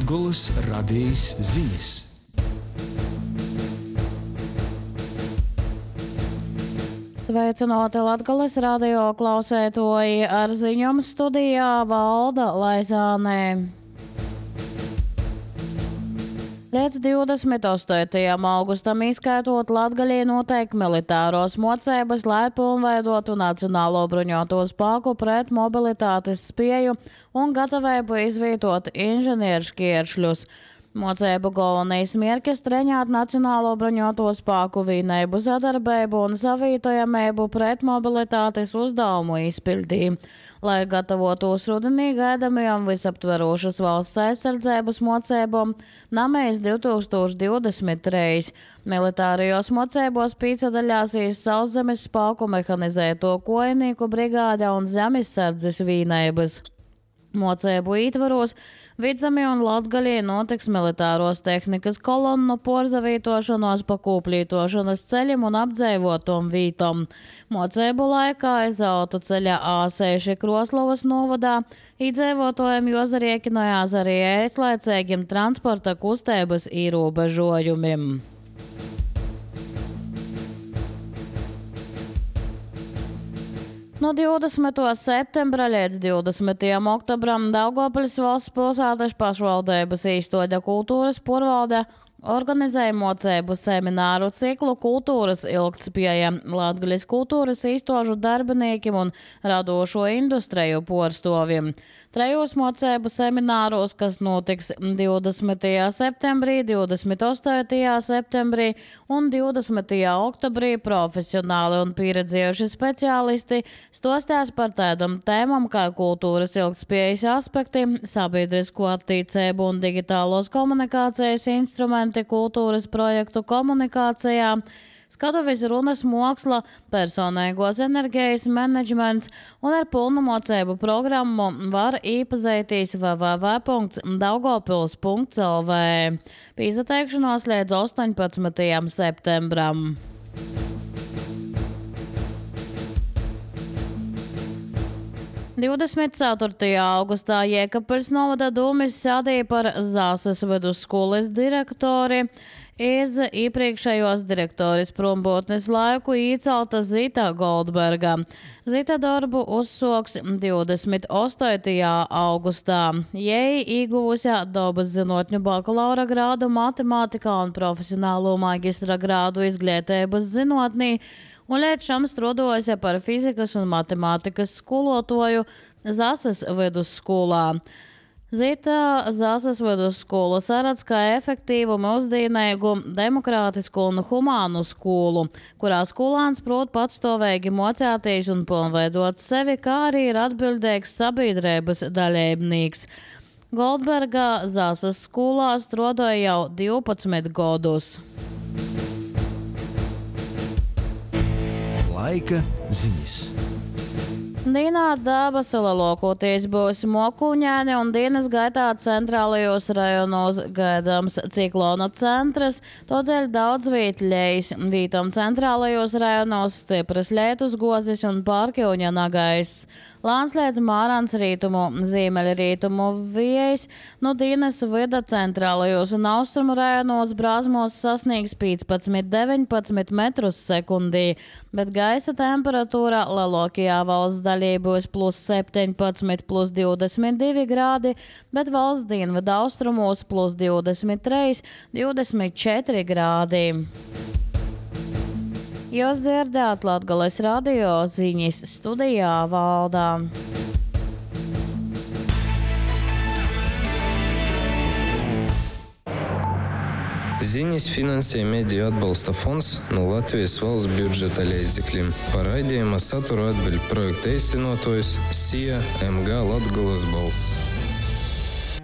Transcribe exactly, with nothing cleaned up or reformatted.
Latgolas radijas ziņas. Sveicināti Latgolas radio klausētoji, ar ziņām studijā Valda Laizānē. Līdz divdesmit astotajam augustam izskaitot Latgaļī notiek militāros mocības, lai pilnveidotu Nacionālo bruņoto spēku pret mobilitātes spēju un gatavību izvietot inženieru šķēršļus. Mocību galvenais mērķis treņāt Nacionālo bruņoto spēku vienību sadarbību un savietojamību pret mobilitātes uzdevumu izpildī, lai gatavotos rudenī gaidāmajam visaptverošas valsts aizsardzības mocībām namēs divi tūkstoši divdesmit trīs. Militārajos mocībos pīcadaļāsīs sauszemes spēku mehanizēto kojnieku brigāde un zemesardzes vienības. Mocību ietvaros Vidzemī un Latgaļī notiks militāros tehnikas kolonnu porzavītošanos pa kūplītošanas ceļiem un apdzēvotom vītom. Mocību laikā aiz autoceļa A seši Kroslavas novadā iedzīvotājiem jozariekinojās arī ēstlaicīgiem transporta kustības ierobežojumiem. No divdesmitā septembra līdz divdesmitajam oktobram Daugavpils valsts pilsētas pašvaldības īstoņa kultūras porvalde organizēja mocību semināru ciklu kultūras ilgtspēja Latgaļas kultūras īstožu darbiniekiem un radošo industriju porstoviem. Trejos mocību semināros, kas notiks divdesmitajā septembrī, divdesmit astotajā septembrī un divdesmitajā oktobrī, profesionāli un pieredzējuši speciālisti stostās par tādām tēmām kā kultūras ilgtspējas aspekti, sabiedrisko attīstību un digitālos komunikācijas instrumenti kultūras projektu komunikācijā, skatuves runas māksla, personīgos enerģijas menedžments un ar pilnu mocību programmu var iepazīties w w w punkts daugavpils punkts l v. Piesateikšanos līdz astoņpadsmitajam septembram. divdesmit ceturtajā augustā Jēkabpils novada dūmis sādīja par Zāsas vidusskolas direktori. Iz iepriekšējos direktoris prombūtnes laiku īcelta Zita Goldberga. Zita darbu uzsoks divdesmit astotajā augustā. Jei īguvusā dabas zinotņu bakalaura grādu matemātikā un profesionālo magistra grādu izglītības zinotnī, un līdz šam strādājosi par fizikas un matemātikas skolotoju Zāsas vidusskolā. Zita Zāsas vidusskolu saredz kā efektīvu, mūsdienīgu, demokrātisku un humānu skolu, kurā skolāns prot patstāvīgi mocēties un pilnveidot sevi, kā arī ir atbildīgs sabiedrības dalībnieks. Goldberga Zāsas skolā strādāja jau divpadsmit gadus. Laika ziņas. Dīnā dabas lielākoties būs mokuņēni un dienas gaitā centrālajos rajonos gaidāms ciklona centrs, tādēļ daudz vietļējis. Vītam centrālajos rajonos stipras lietus gozis un pārkļuņa nagais. Lāns līdz mārāns rītumu, ziemeļrītumu vējs, no dienas vida centrālajos un austrumu rajonos brāzmos sasniegs piecpadsmit deviņpadsmit metrus sekundī, bet gaisa temperatūra lielākajā valsts daļā būs plus septiņpadsmit, plus divdesmit divi grādi, bet valsts dienvidu austrumos plus divdesmit trīs, divdesmit četri grādi. Jūs dzirdēt Latgolas radio ziņas, studijā Valdā. Ziņas finansē Mediju atbalsta fonds no Latvijas valsts budžeta līdzekļiem. Par raidījuma saturu atbild projekta īstenotājs S I A M G Latgolas balss.